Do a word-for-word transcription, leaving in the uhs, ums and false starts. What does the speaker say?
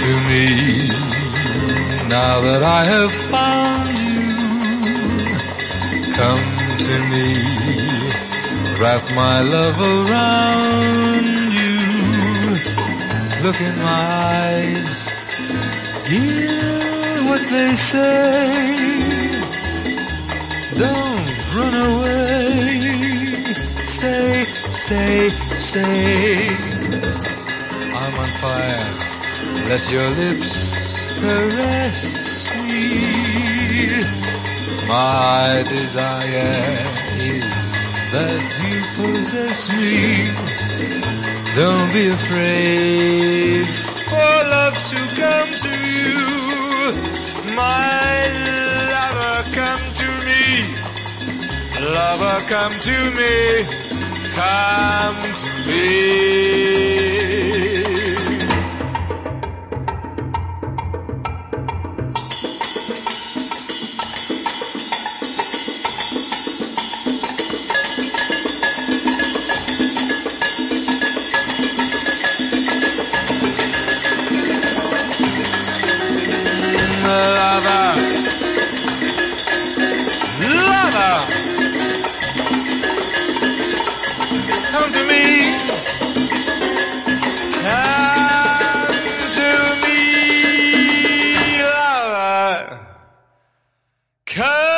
to me. Now that I have found you, come to me. Wrap my love around you. Look in my eyes, hear what they say. Don't run away. Stay, stay, stay. I'm on fire. Let your lips caress me. My desire is that you possess me. Don't be afraid for love to come to you. My lover, come to me. Lover, come to me. Come to me. Lover, lover, come to me, come to me, lover, come.